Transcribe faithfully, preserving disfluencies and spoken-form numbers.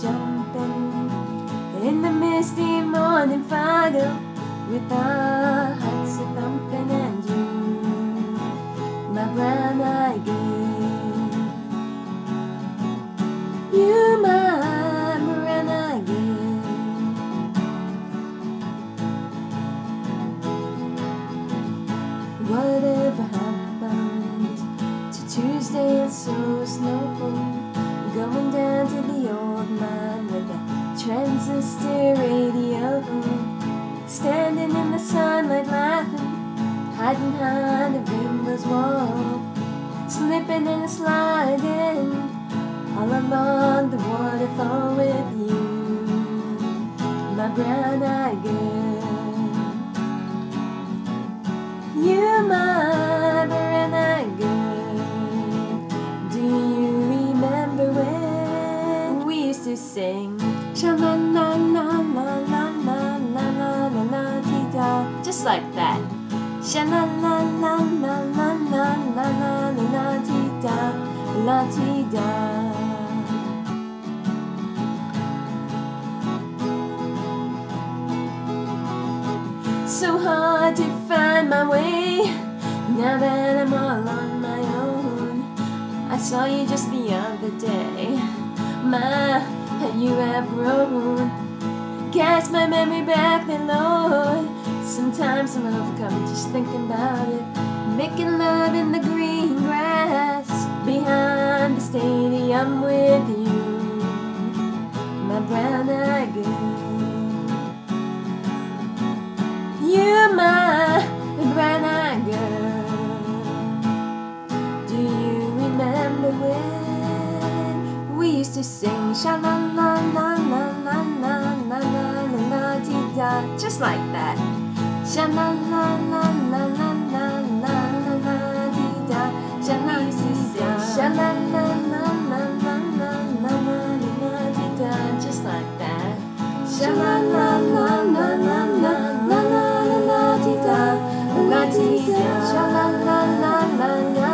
jumping in the misty morning fog with our hearts a thumping and you, my brown-eyed girl, you, my brown-eyed girl. Whatever happened to Tuesday and so snowful, going down to the old mine with a transistor radio, standing in the sunlight laughing, hiding behind the rainbow's wall, slipping and sliding all along the waterfall with you, my brown-eyed girl, you, my brown-eyed girl. Do you remember when we used to sing sha-la-la-la-la-la-la-la-la-la-la-la-ti-da, just like that, sha-la-la-la-la-la-la-la-la-la-ti-da, la-ti-da. So hard to find my way now that I'm all on my own. I saw you just the other day, my, how you have grown. Cast my memory back then, Lord. Sometimes I'm overcome just thinking about it, making love in the green grass behind the stadium with you, my brown-eyed girl. You, my brown-eyed girl. Do you remember when we used to sing sha-la-la-la-la-la-la-la-la-la-la-ti-da, just like that, sha-la-la-la-la-la-la-la-la-la-ti-da, sha-la-la-la-la-la-la-la-la-la-ti-da, just like that, sha-la-la-la-la-la-la-la-la-ti-da, la-ti-da, sha-la-la-la-la-la.